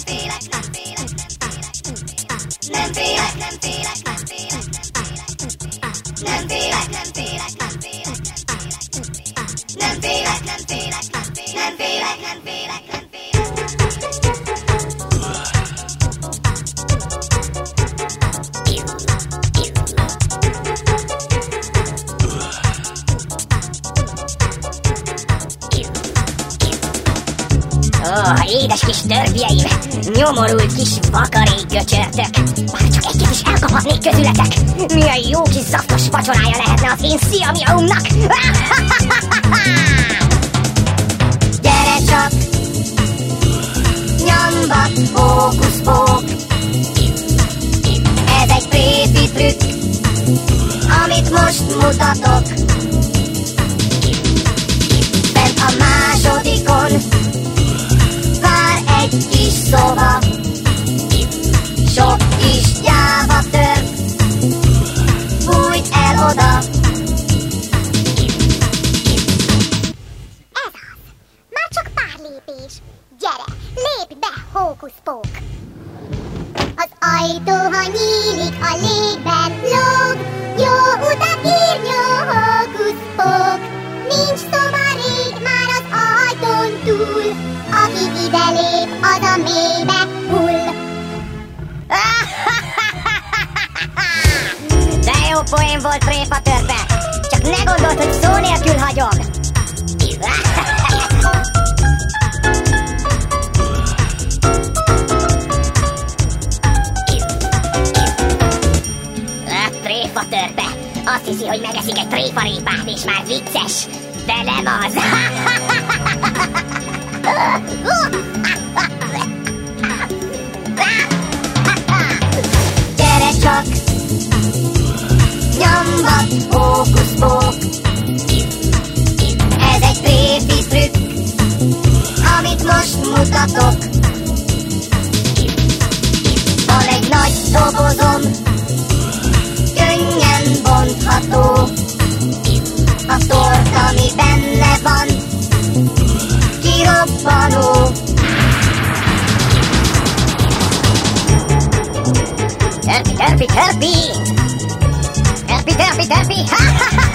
Édes kis törpjeim, nyomorult kis vakarék göcsörtök. Bár csak egyet is elkaphatnék közületek, milyen jó kis zaftos vacsorája lehetne az én sziamiaumnak. Gyere csak, nyombat, hókusz-pók. Ez egy prépi trükk, amit most mutatok. Bent a másodikon egy kis szoba, sok kis gyáva törp, fújt el oda. Ez az! Már csak pár lépés. Gyere, lépj be, hókusz-pók! Az ajtó, ha nyílik, a légben lóg. Jó utat írnyó, hókusz-pók! Nincs szoba rég már az ajtón túl. Aki ide lép, az a mélybe hull. De jó poén volt, tréfa törpe. Csak ne gondold, hogy szó nélkül hagyom. Tréfa törpe. Azt hiszi, hogy megeszik egy tréfarépát, és már vicces. De nem az. Gyere csak, nyombat, hókusz-pók. Ez egy prépi trükk, amit most mutatok. Van egy nagy dobozom, könnyen bontható. A tort, ami benne van, kirobbanó. Törpi, törpi, törpi! Törpi, törpi, törpi! Ha, ha, ha!